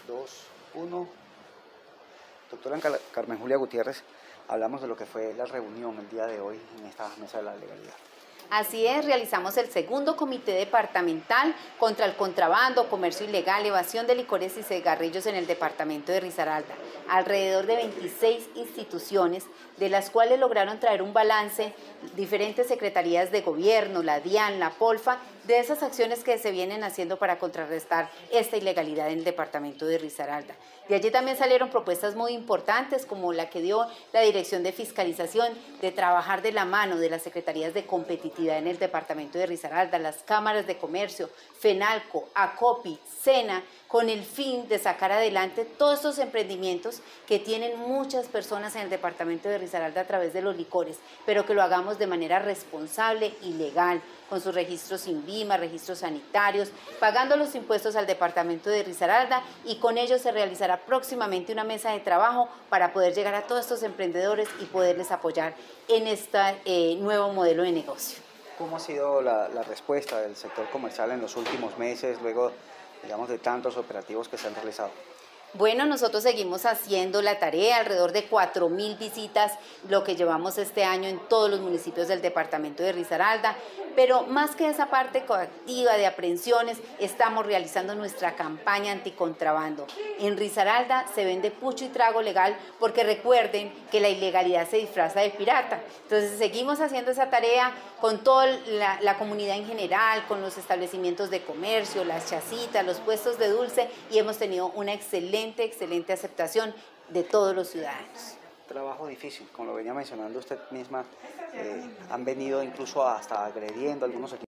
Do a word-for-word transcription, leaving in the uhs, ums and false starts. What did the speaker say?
dos, uno. Doctora Carmen Julia Gutiérrez, hablamos de lo que fue la reunión el día de hoy en esta mesa de la legalidad. Así es, realizamos el segundo comité departamental contra el contrabando, comercio ilegal, evasión de licores y cigarrillos en el departamento de Risaralda. Alrededor de veintiséis instituciones, de las cuales lograron traer un balance diferentes secretarías de gobierno, la DIAN, la POLFA, de esas acciones que se vienen haciendo para contrarrestar esta ilegalidad en el departamento de Risaralda. De allí también salieron propuestas muy importantes, como la que dio la Dirección de Fiscalización, de trabajar de la mano de las secretarías de competitividad en el departamento de Risaralda, las cámaras de comercio, FENALCO, ACOPI, SENA, con el fin de sacar adelante todos estos emprendimientos que tienen muchas personas en el departamento de Risaralda a través de los licores, pero que lo hagamos de manera responsable y legal, con sus registros INVIMA, registros sanitarios, pagando los impuestos al departamento de Risaralda, y con ello se realizará próximamente una mesa de trabajo para poder llegar a todos estos emprendedores y poderles apoyar en este eh, nuevo modelo de negocio. ¿Cómo ha sido la, la respuesta del sector comercial en los últimos meses, luego, digamos, de tantos operativos que se han realizado? Bueno, nosotros seguimos haciendo la tarea, alrededor de cuatro mil visitas, lo que llevamos este año en todos los municipios del departamento de Risaralda, pero más que esa parte coactiva de aprehensiones, estamos realizando nuestra campaña anticontrabando. En Risaralda se vende pucho y trago legal, porque recuerden que la ilegalidad se disfraza de pirata. Entonces seguimos haciendo esa tarea con toda la, la comunidad en general, con los establecimientos de comercio, las chacitas, los puestos de dulce, y hemos tenido una excelente, excelente aceptación de todos los ciudadanos. Trabajo difícil, como lo venía mencionando usted misma, eh, han venido incluso hasta agrediendo a algunos equipos.